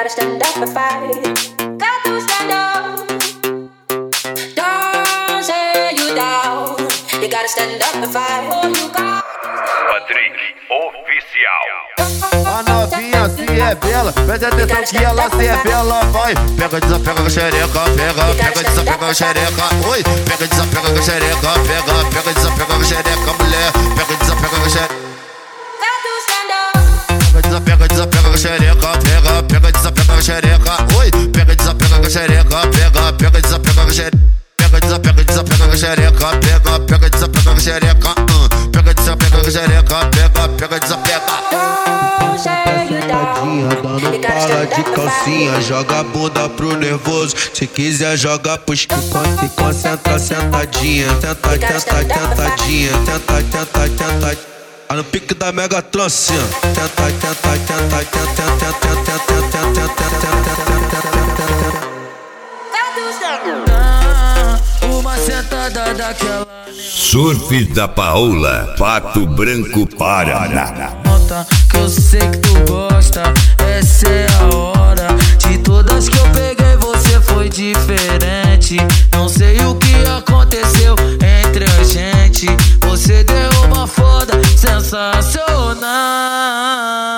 stand up and fight. Got to stand up. Don't say you down. You gotta stand up and fight. Oh, you got. Patrick Oficial. A novinha se é bela, preste atenção que ela se é bela, vai. Pega, desapega com a xereca, pega, desapega com a xereca. Oi, pega, desapega com a xereca, pega, desapega com a xereca, mulher. Pega, desapega com a xereca. Pega, desapega com a xereca, pega, desapega com a xereca. Oi, pega, desapega com a xereca, pega, desapega com a xereca. Pega, desapega com a xereca, pega, desapega com a xereca. Pega, desapega com a xereca, pega, desapega. Sentadinha, dando pala de calcinha. Joga a bunda pro nervoso. Se quiser joga pros que se concentra sentadinha. Tenta, tentadinha. Tenta. No pique da Mega Trance. Uma sentada daquela. Surf da Paola, Pato Branco, Paraná. Nota que eu sei que tu gosta, essa é a hora. De todas que eu peguei você foi diferente. Não sei o que aconteceu entre a gente. Você deu uma foda sensacional.